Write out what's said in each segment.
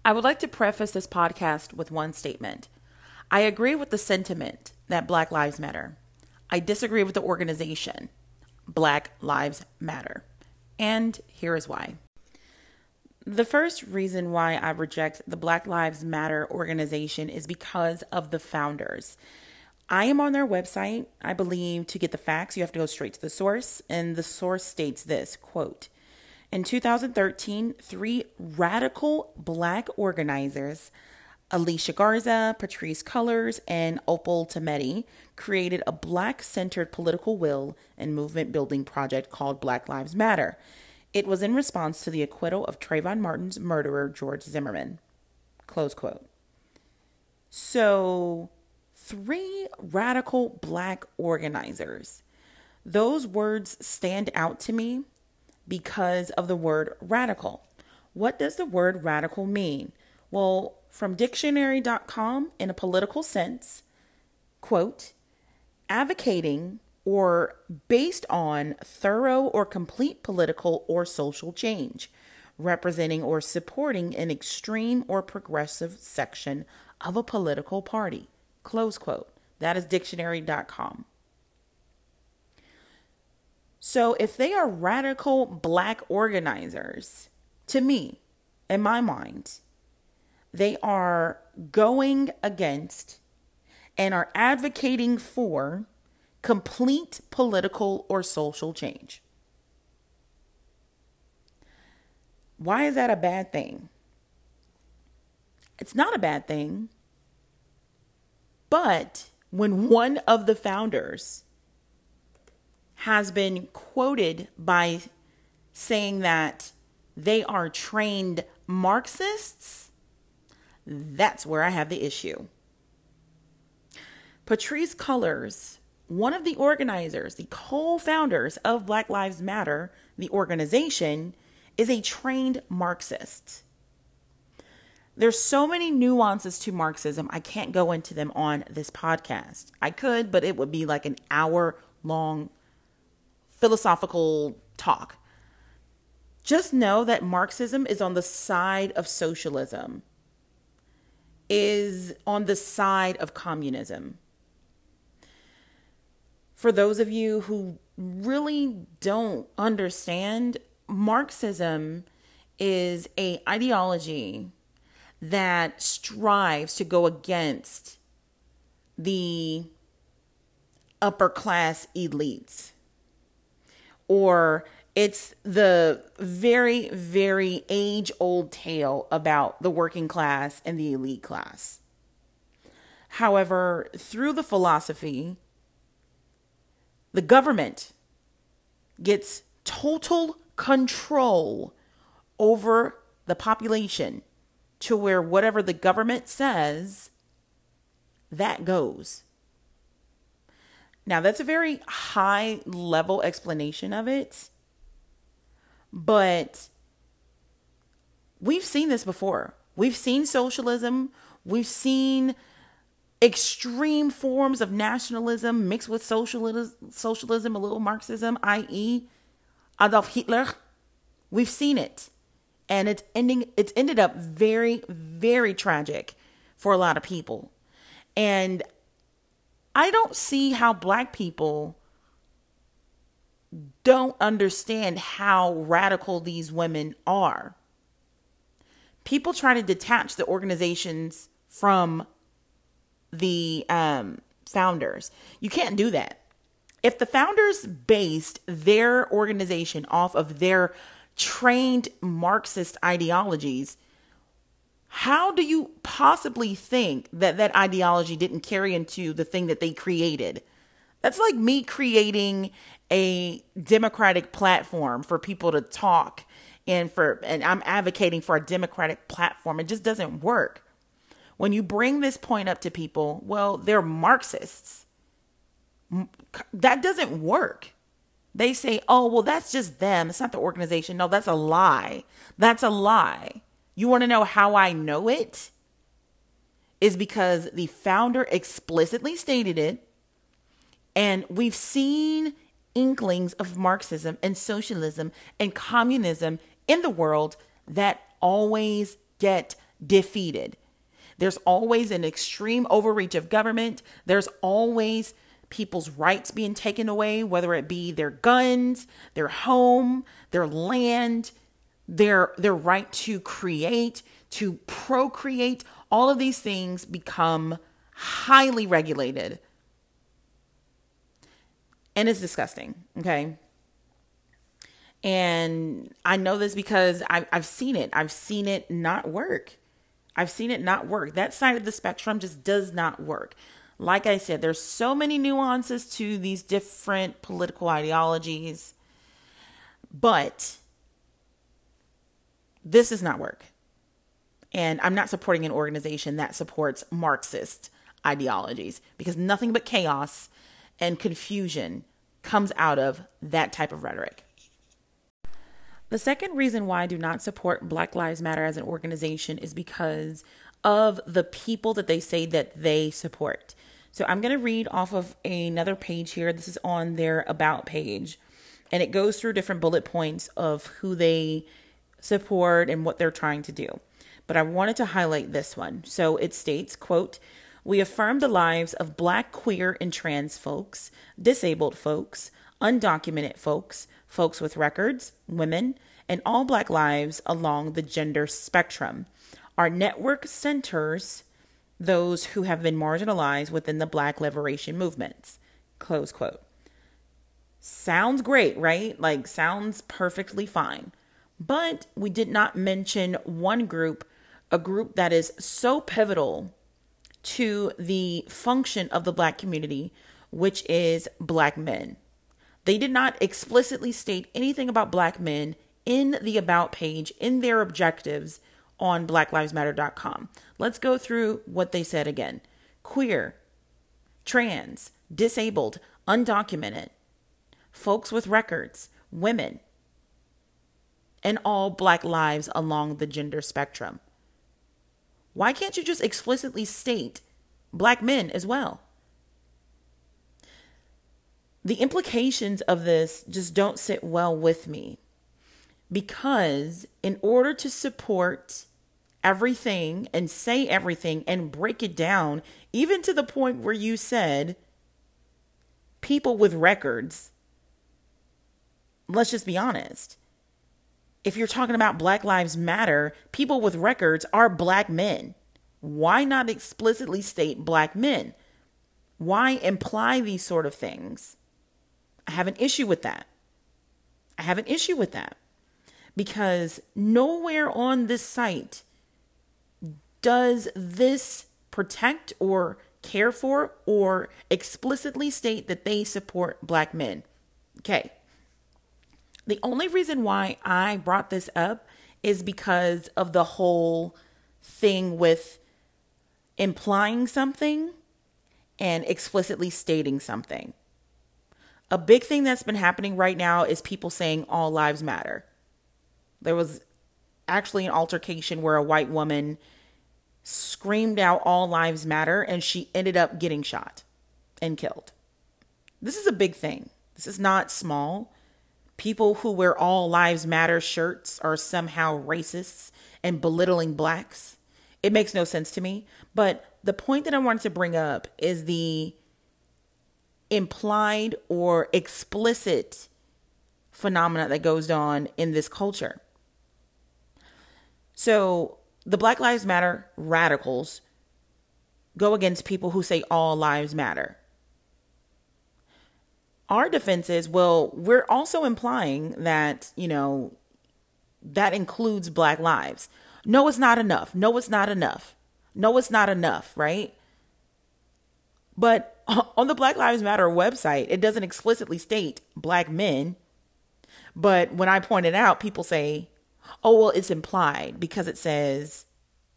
I would like to preface this podcast with one statement. I agree with the sentiment that Black Lives Matter. I disagree with the organization, Black Lives Matter. And here is why. The first reason why I reject the Black Lives Matter organization is because of the founders. I am on their website. I believe to get the facts, you have to go straight to the source. And the source states this, quote, in 2013, 3 radical Black organizers, Alicia Garza, Patrisse Cullors, and Opal Tometi, created a Black-centered political will and movement-building project called Black Lives Matter. It was in response to the acquittal of Trayvon Martin's murderer, George Zimmerman. Close quote. So, 3 radical Black organizers. Those words stand out to me because of the word radical. What does the word radical mean? Well, from dictionary.com, in a political sense, quote, advocating or based on thorough or complete political or social change, representing or supporting an extreme or progressive section of a political party, close quote. That is dictionary.com. So if they are radical Black organizers, to me, in my mind, they are going against and are advocating for complete political or social change. Why is that a bad thing? It's not a bad thing. But when one of the founders has been quoted by saying that they are trained Marxists, that's where I have the issue. Patrisse Cullors, one of the organizers, the co-founders of Black Lives Matter, the organization, is a trained Marxist. There's so many nuances to Marxism, I can't go into them on this podcast. I could, but it would be like an hour-long philosophical talk. Just know that Marxism is on the side of socialism, is on the side of communism. For those of you who really don't understand, Marxism is an ideology that strives to go against the upper class elites. Or it's the very, very age-old tale about the working class and the elite class. However, through the philosophy, the government gets total control over the population to where whatever the government says, that goes. Now, that's a very high level explanation of it, but we've seen this before. We've seen socialism. We've seen extreme forms of nationalism mixed with socialism, a little Marxism, i.e. Adolf Hitler. We've seen it. And it's ended up very, very tragic for a lot of people. And I don't see how Black people don't understand how radical these women are. People try to detach the organizations from the founders. You can't do that. If the founders based their organization off of their trained Marxist ideologies, how do you possibly think that that ideology didn't carry into the thing that they created? That's like me creating a democratic platform for people to talk and I'm advocating for a democratic platform. It just doesn't work. When you bring this point up to people, well, they're Marxists. That doesn't work. They say, oh, well, that's just them. It's not the organization. No, that's a lie. That's a lie. You want to know how I know it? Is because the founder explicitly stated it. And we've seen inklings of Marxism and socialism and communism in the world that always get defeated. There's always an extreme overreach of government. There's always people's rights being taken away, whether it be their guns, their home, their land, their right to create, to procreate. All of these things become highly regulated. And it's disgusting, okay? And I know this because I've seen it. I've seen it not work. I've seen it not work. That side of the spectrum just does not work. Like I said, there's so many nuances to these different political ideologies, but this does not work. And I'm not supporting an organization that supports Marxist ideologies, because nothing but chaos and confusion comes out of that type of rhetoric. The second reason why I do not support Black Lives Matter as an organization is because of the people that they say that they support. So I'm going to read off of another page here. This is on their About page, and it goes through different bullet points of who they support and what they're trying to do. But I wanted to highlight this one. So it states, quote, "We affirm the lives of Black, queer, and trans folks, disabled folks, undocumented folks, folks with records, women, and all Black lives along the gender spectrum. Our network centers those who have been marginalized within the Black liberation movements." Close quote. Sounds great, right? Like, sounds perfectly fine. But we did not mention one group, a group that is so pivotal to the function of the Black community, which is Black men. They did not explicitly state anything about Black men in the About page, in their objectives on blacklivesmatter.com. Let's go through what they said again. Queer, trans, disabled, undocumented, folks with records, women, and all Black lives along the gender spectrum. Why can't you just explicitly state Black men as well? The implications of this just don't sit well with me, because in order to support everything and say everything and break it down, even to the point where you said people with records, let's just be honest. If you're talking about Black Lives Matter, people with records are Black men. Why not explicitly state Black men? Why imply these sort of things? I have an issue with that. Because nowhere on this site does this protect or care for or explicitly state that they support Black men. Okay. The only reason why I brought this up is because of the whole thing with implying something and explicitly stating something. A big thing that's been happening right now is people saying all lives matter. There was actually an altercation where a white woman screamed out all lives matter, and she ended up getting shot and killed. This is a big thing. This is not small. People who wear all lives matter shirts are somehow racists and belittling Blacks. It makes no sense to me. But the point that I wanted to bring up is the implied or explicit phenomena that goes on in this culture. So the Black Lives Matter radicals go against people who say all lives matter. Our defense is, well, we're also implying that, that includes Black lives. No, it's not enough. No, it's not enough. No, it's not enough, right? But on the Black Lives Matter website, it doesn't explicitly state Black men. But when I point it out, people say, oh, well, it's implied because it says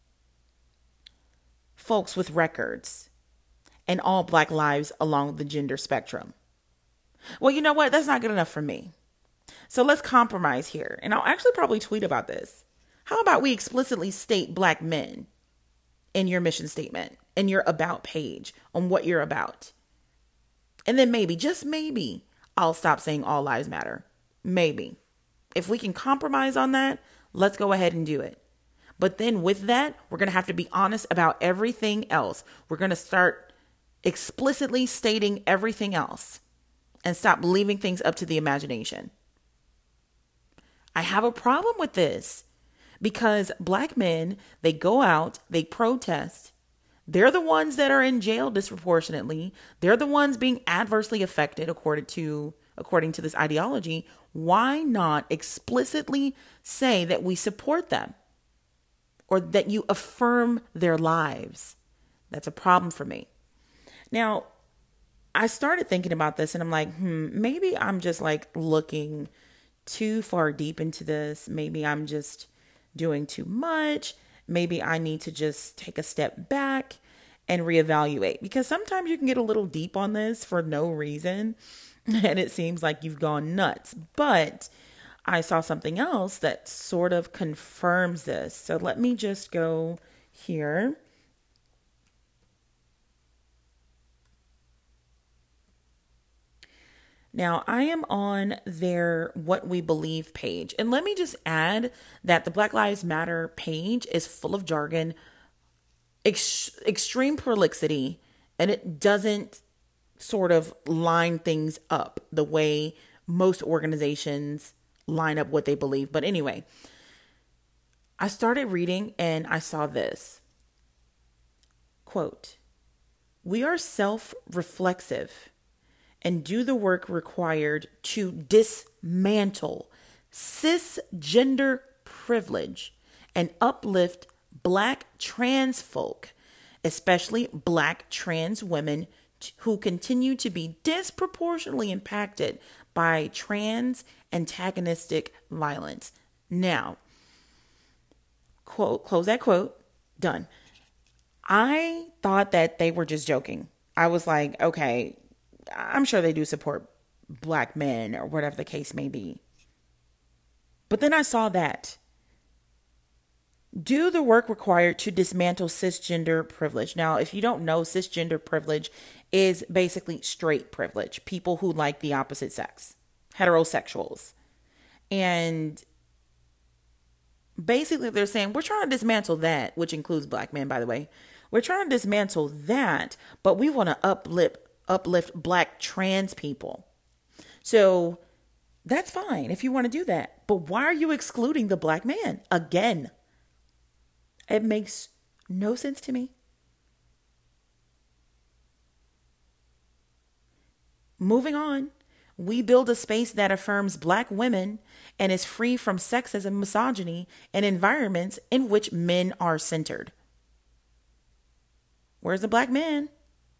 folks with records and all Black lives along the gender spectrum. Well, you know what? That's not good enough for me. So let's compromise here. And I'll actually probably tweet about this. How about we explicitly state Black men in your mission statement, in your About page on what you're about? And then maybe, just maybe, I'll stop saying all lives matter. Maybe. If we can compromise on that, let's go ahead and do it. But then with that, we're going to have to be honest about everything else. We're going to start explicitly stating everything else and stop leaving things up to the imagination. I have a problem with this because Black men, they go out, they protest. They're the ones that are in jail disproportionately. They're the ones being adversely affected according to this ideology. Why not explicitly say that we support them or that you affirm their lives? That's a problem for me. Now, I started thinking about this and I'm like, maybe I'm just like looking too far deep into this. Maybe I'm just doing too much. Maybe I need to just take a step back and reevaluate, because sometimes you can get a little deep on this for no reason and it seems like you've gone nuts. But I saw something else that sort of confirms this. So let me just go here. Now, I am on their What We Believe page. And let me just add that the Black Lives Matter page is full of jargon, extreme prolixity, and it doesn't sort of line things up the way most organizations line up what they believe. But anyway, I started reading and I saw this quote, "We are self-reflexive and do the work required to dismantle cisgender privilege and uplift Black trans folk, especially Black trans women who continue to be disproportionately impacted by trans antagonistic violence." Now, quote, close that quote, done. I thought that they were just joking. I was like, okay, I'm sure they do support Black men or whatever the case may be. But then I saw that. Do the work required to dismantle cisgender privilege. Now, if you don't know, cisgender privilege is basically straight privilege. People who like the opposite sex, heterosexuals. And basically they're saying, we're trying to dismantle that, which includes Black men, by the way. We're trying to dismantle that, but we want to uplift Black trans people. So that's fine if you want to do that. But why are you excluding the Black man again? It makes no sense to me. Moving on. We build a space that affirms Black women and is free from sexism and misogyny in environments in which men are centered. Where's the Black man?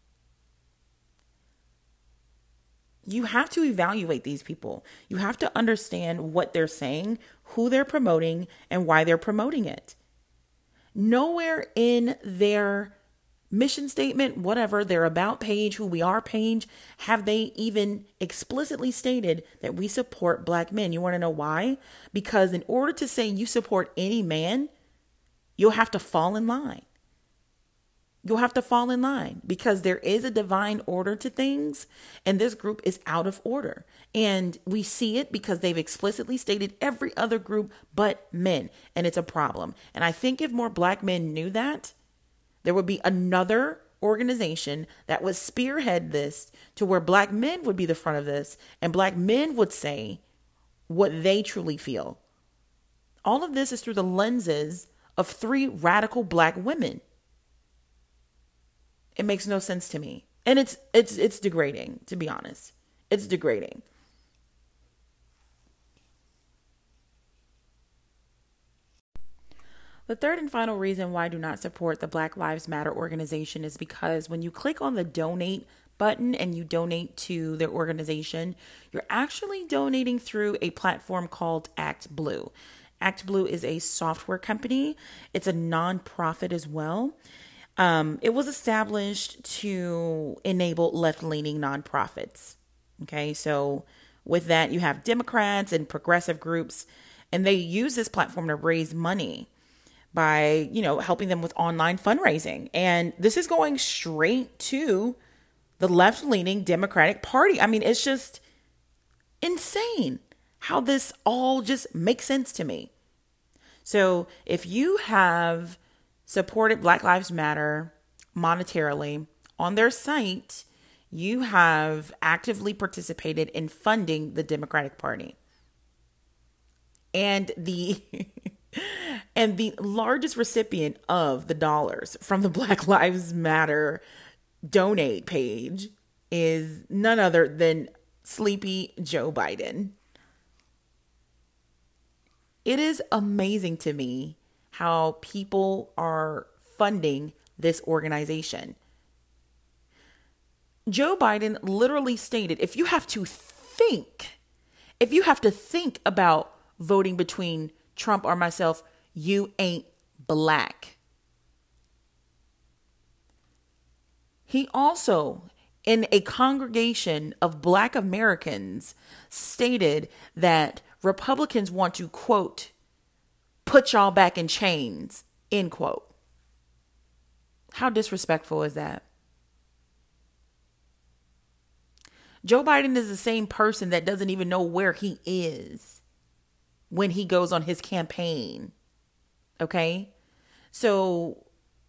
You have to evaluate these people. You have to understand what they're saying, who they're promoting, and why they're promoting it. Nowhere in their mission statement, whatever, their about page, who we are page, have they even explicitly stated that we support Black men. You want to know why? Because in order to say you support any man, you'll have to fall in line. You'll have to fall in line because there is a divine order to things, and this group is out of order. And we see it because they've explicitly stated every other group but men, and it's a problem. And I think if more Black men knew that, there would be another organization that would spearhead this to where Black men would be the front of this, and Black men would say what they truly feel. All of this is through the lenses of 3 radical Black women. It makes no sense to me. And it's degrading, to be honest. It's degrading. The third and final reason why I do not support the Black Lives Matter organization is because when you click on the donate button and you donate to their organization, you're actually donating through a platform called ActBlue. ActBlue is a software company. It's a nonprofit as well. It was established to enable left-leaning nonprofits. Okay, so with that, you have Democrats and progressive groups, and they use this platform to raise money by, helping them with online fundraising. And this is going straight to the left-leaning Democratic Party. I mean, it's just insane how this all just makes sense to me. So if you have supported Black Lives Matter monetarily on their site, you have actively participated in funding the Democratic Party. And the and the largest recipient of the dollars from the Black Lives Matter donate page is none other than sleepy Joe Biden. It is amazing to me how people are funding this organization. Joe Biden literally stated, if you have to think about voting between Trump or myself, you ain't black. He also, in a congregation of Black Americans, stated that Republicans want to, quote, put y'all back in chains, end quote. How disrespectful is that? Joe Biden is the same person that doesn't even know where he is when he goes on his campaign. Okay? So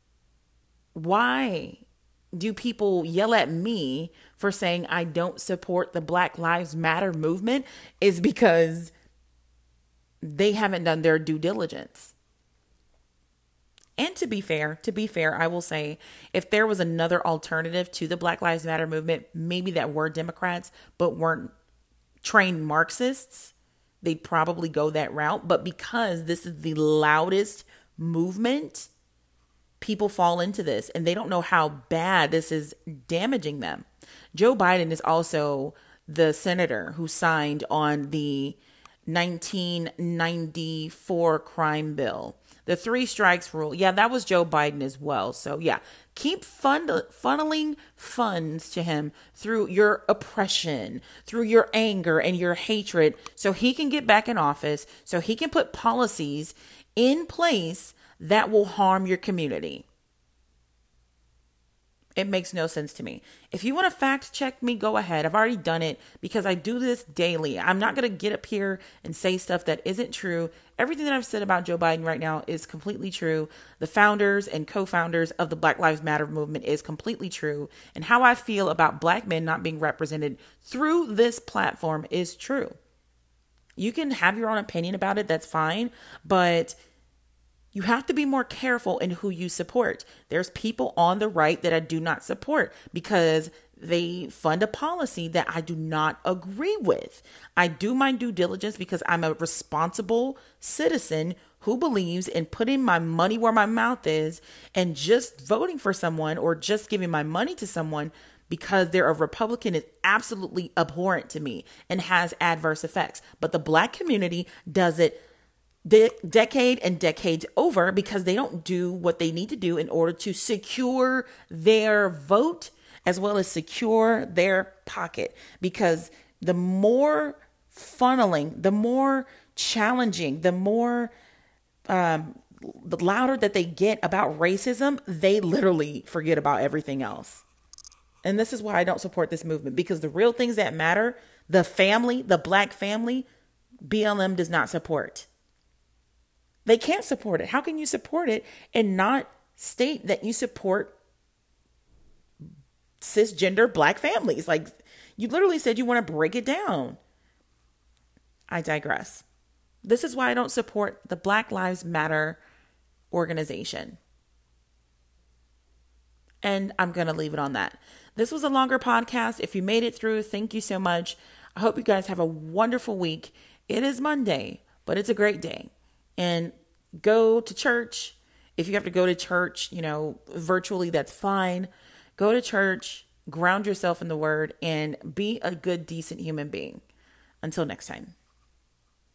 why do people yell at me for saying I don't support the Black Lives Matter movement? Is because they haven't done their due diligence. And to be fair, I will say, if there was another alternative to the Black Lives Matter movement, maybe that were Democrats, but weren't trained Marxists, they'd probably go that route. But because this is the loudest movement, people fall into this and they don't know how bad this is damaging them. Joe Biden is also the senator who signed on the 1994 crime bill. The 3 strikes rule. Yeah, that was Joe Biden as well. So yeah, keep funneling funds to him through your oppression, through your anger and your hatred, so he can get back in office, so he can put policies in place that will harm your community. It makes no sense to me. If you want to fact check me, go ahead. I've already done it because I do this daily. I'm not going to get up here and say stuff that isn't true. Everything that I've said about Joe Biden right now is completely true. The founders and co-founders of the Black Lives Matter movement is completely true. And how I feel about Black men not being represented through this platform is true. You can have your own opinion about it. That's fine. But you have to be more careful in who you support. There's people on the right that I do not support because they fund a policy that I do not agree with. I do my due diligence because I'm a responsible citizen who believes in putting my money where my mouth is, and just voting for someone or just giving my money to someone because they're a Republican is absolutely abhorrent to me and has adverse effects. But the Black community does it decade and decades over because they don't do what they need to do in order to secure their vote as well as secure their pocket. Because the more funneling, the more challenging, the more the louder that they get about racism, they literally forget about everything else. And this is why I don't support this movement, because the real things that matter, the family, the Black family, BLM does not support. They can't support it. How can you support it and not state that you support cisgender Black families? Like, you literally said you want to break it down. I digress. This is why I don't support the Black Lives Matter organization. And I'm going to leave it on that. This was a longer podcast. If you made it through, thank you so much. I hope you guys have a wonderful week. It is Monday, but it's a great day. And go to church. If you have to go to church, virtually, that's fine. Go to church, ground yourself in the word, and be a good, decent human being. Until next time.